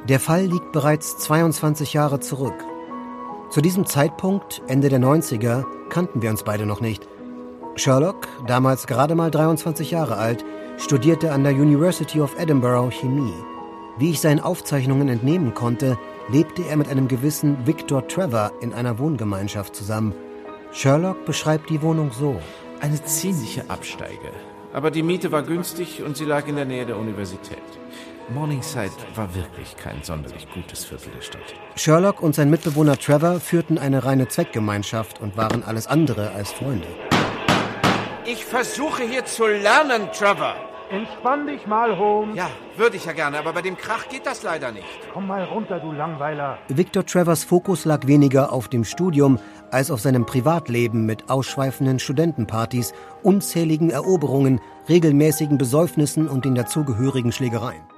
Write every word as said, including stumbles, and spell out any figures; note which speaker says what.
Speaker 1: Der Fall liegt bereits zweiundzwanzig Jahre zurück. Zu diesem Zeitpunkt, Ende der neunziger, kannten wir uns beide noch nicht. Sherlock, damals gerade mal dreiundzwanzig Jahre alt, studierte an der University of Edinburgh Chemie. Wie ich seinen Aufzeichnungen entnehmen konnte, lebte er mit einem gewissen Victor Trevor in einer Wohngemeinschaft zusammen. Sherlock beschreibt die Wohnung so:
Speaker 2: Eine ziemliche Absteige. Aber die Miete war günstig und sie lag in der Nähe der Universität. Morningside war wirklich kein sonderlich gutes Viertel der Stadt.
Speaker 1: Sherlock und sein Mitbewohner Trevor führten eine reine Zweckgemeinschaft und waren alles andere als Freunde.
Speaker 3: Ich versuche hier zu lernen, Trevor.
Speaker 4: Entspann dich mal, Holmes.
Speaker 3: Ja, würde ich ja gerne, aber bei dem Krach geht das leider nicht.
Speaker 4: Komm mal runter, du Langweiler.
Speaker 1: Victor Trevors Fokus lag weniger auf dem Studium als auf seinem Privatleben mit ausschweifenden Studentenpartys, unzähligen Eroberungen, regelmäßigen Besäufnissen und den dazugehörigen Schlägereien.